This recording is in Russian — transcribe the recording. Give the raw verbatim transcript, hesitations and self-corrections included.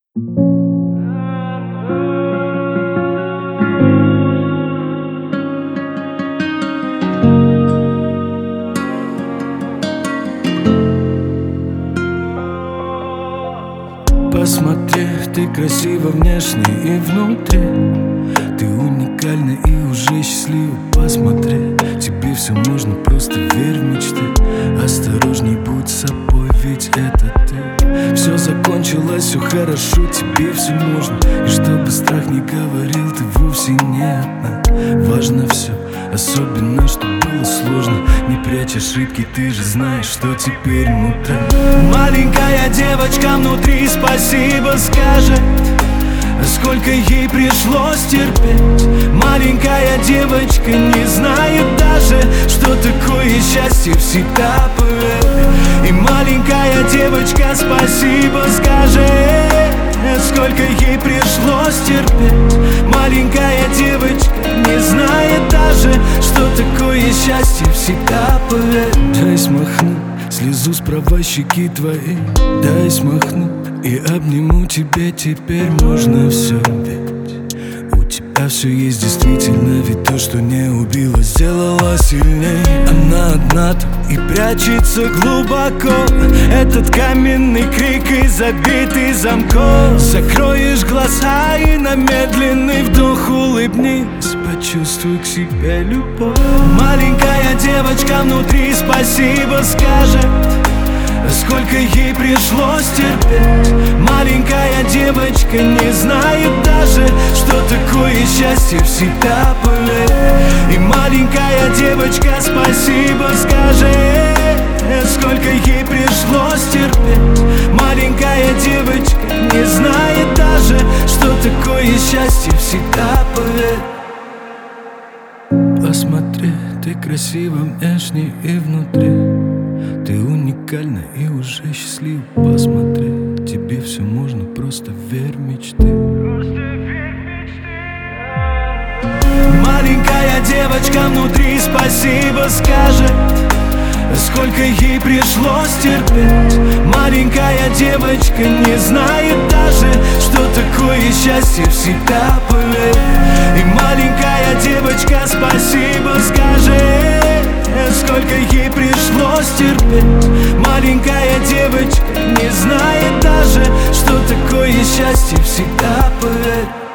Посмотри, ты красива внешне и внутри. Ты уникальна и уже счастлива. Посмотри, тебе все можно, просто верь в мечты. Осторожней будь с собой, ведь это ты. Все закончилось, все хорошо, тебе все можно. И чтобы страх не говорил, ты вовсе не одна. Важно все, особенно, что было сложно. Не прячь ошибки, ты же знаешь, что теперь внутри. Маленькая девочка внутри спасибо скажет, сколько ей пришлось терпеть. Маленькая девочка не знает даже, что такое счастье, всегда поверь. И маленькая девочка спасибо скажет, сколько ей пришлось терпеть. Маленькая девочка не знает даже, что такое счастье, всегда поверь. Дай смахнуть слезу с правой щеки твоей, дай смахнуть и обниму тебя. Теперь можно все, ведь у тебя все есть действительно. Ведь то, что не убило, сделало сильней. Она одна там и прячется глубоко. Этот каменный крик и забитый замком. Закроешь глаза и на медленный вдох улыбнись. Почувствуй к себе любовь. Маленькая девочка внутри спасибо скажет, сколько ей пришлось терпеть. Маленькая девочка не знает даже, что такое счастье, всегда поверь. И маленькая девочка спасибо скажет, сколько ей пришлось терпеть. Маленькая девочка не знает даже, что такое счастье, всегда поверь. Посмотри, ты красива внешне и внутри. Ты уникальна и уже счастлива. Посмотри, тебе все можно, просто верь в мечты. Маленькая девочка внутри спасибо скажет, сколько ей пришлось терпеть. Маленькая девочка не знает даже, что такое счастье, всегда поверь. И маленькая девочка спасибо скажет, сколько ей пришлось терпеть. Маленькая девочка не знает даже, что такое счастье, всегда поверь.